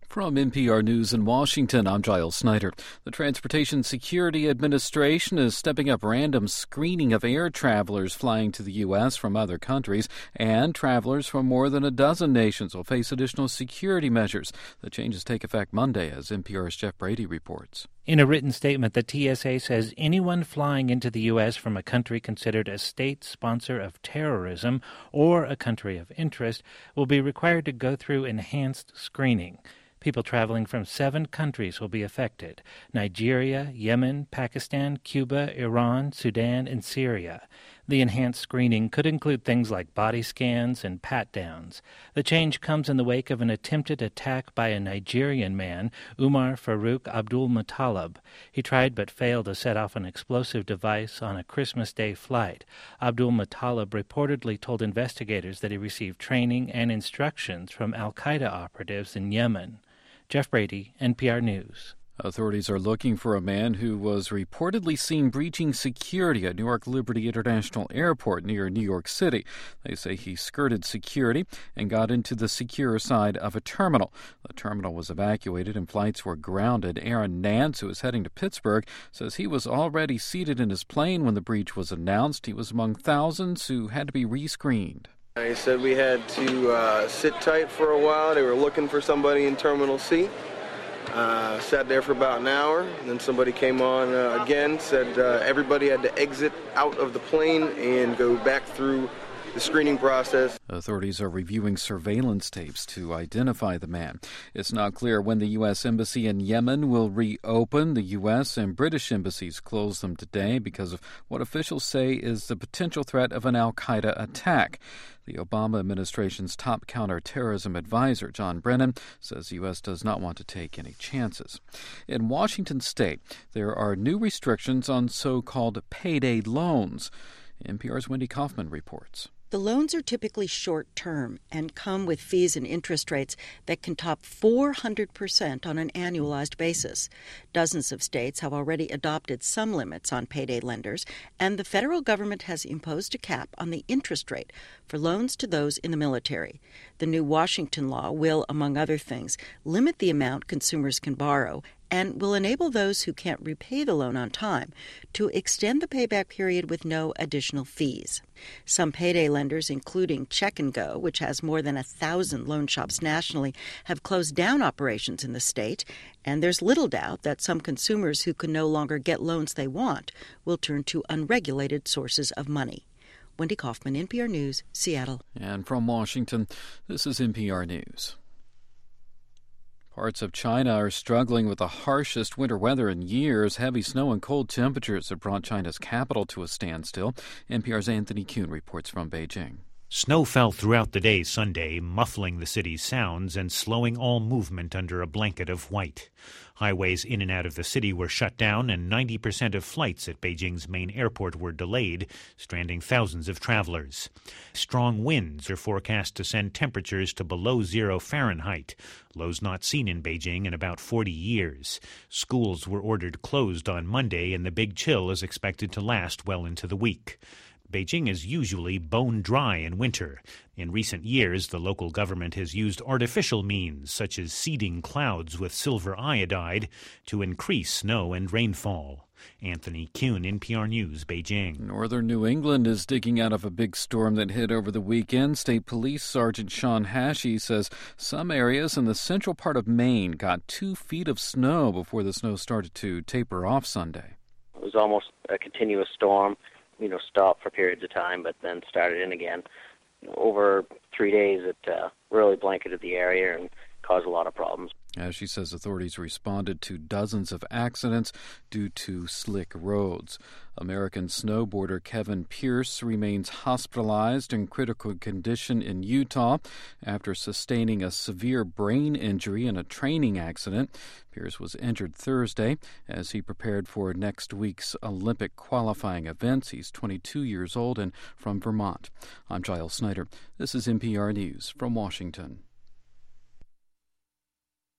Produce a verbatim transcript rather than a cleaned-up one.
From N P R News in Washington, I'm Giles Snyder. The Transportation Security Administration is stepping up random screening of air travelers flying to the U S from other countries, and travelers from more than a dozen nations will face additional security measures. The changes take effect Monday, as N P R's Jeff Brady reports. In a written statement, the T S A says anyone flying into the U S from a country considered a state sponsor of terrorism or a country of interest will be required to go through enhanced screening. People traveling from seven countries will be affected: Nigeria, Yemen, Pakistan, Cuba, Iran, Sudan, and Syria. The enhanced screening could include things like body scans and pat-downs. The change comes in the wake of an attempted attack by a Nigerian man, Umar Farouk Abdul Muttalib. He tried but failed to set off an explosive device on a Christmas Day flight. Abdul Muttalib reportedly told investigators that he received training and instructions from al-Qaeda operatives in Yemen. Jeff Brady, N P R News. Authorities are looking for a man who was reportedly seen breaching security at Newark Liberty International Airport near New York City. They say he skirted security and got into the secure side of a terminal. The terminal was evacuated and flights were grounded. Aaron Nance, who is heading to Pittsburgh, says he was already seated in his plane when the breach was announced. He was among thousands who had to be rescreened. He said we had to uh, sit tight for a while. They were looking for somebody in Terminal C. Uh, sat there for about an hour, and then somebody came on uh, again, said uh, everybody had to exit out of the plane and go back through the screening process. Authorities are reviewing surveillance tapes to identify the man. It's not clear when the U S Embassy in Yemen will reopen. The U S and British embassies closed them today because of what officials say is the potential threat of an al-Qaeda attack. The Obama administration's top counterterrorism advisor, John Brennan, says the U S does not want to take any chances. In Washington state, there are new restrictions on so-called payday loans. N P R's Wendy Kaufman reports. The loans are typically short-term and come with fees and interest rates that can top four hundred percent on an annualized basis. Dozens of states have already adopted some limits on payday lenders, and the federal government has imposed a cap on the interest rate for loans to those in the military. The new Washington law will, among other things, limit the amount consumers can borrow and will enable those who can't repay the loan on time to extend the payback period with no additional fees. Some payday lenders, including Check and Go, which has more than a thousand loan shops nationally, have closed down operations in the state, and there's little doubt that some consumers who can no longer get loans they want will turn to unregulated sources of money. Wendy Kaufman, N P R News, Seattle. And from Washington, this is N P R News. Parts of China are struggling with the harshest winter weather in years. Heavy snow and cold temperatures have brought China's capital to a standstill. N P R's Anthony Kuhn reports from Beijing. Snow fell throughout the day Sunday, muffling the city's sounds and slowing all movement under a blanket of white. Highways in and out of the city were shut down, and ninety percent of flights at Beijing's main airport were delayed, stranding thousands of travelers. Strong winds are forecast to send temperatures to below zero Fahrenheit, lows not seen in Beijing in about forty years. Schools were ordered closed on Monday, and the big chill is expected to last well into the week. Beijing is usually bone dry in winter. In recent years, the local government has used artificial means, such as seeding clouds with silver iodide, to increase snow and rainfall. Anthony Kuhn, N P R News, Beijing. Northern New England is digging out of a big storm that hit over the weekend. State Police Sergeant Sean Hashey says some areas in the central part of Maine got two feet of snow before the snow started to taper off Sunday. It was almost a continuous storm. You know, stopped for periods of time, but then started in again. Over three days, it uh, really blanketed the area and caused a lot of problems. As she says, authorities responded to dozens of accidents due to slick roads. American snowboarder Kevin Pierce remains hospitalized in critical condition in Utah after sustaining a severe brain injury in a training accident. Pierce was injured Thursday as he prepared for next week's Olympic qualifying events. He's twenty-two years old and from Vermont. I'm Giles Snyder. This is N P R News from Washington.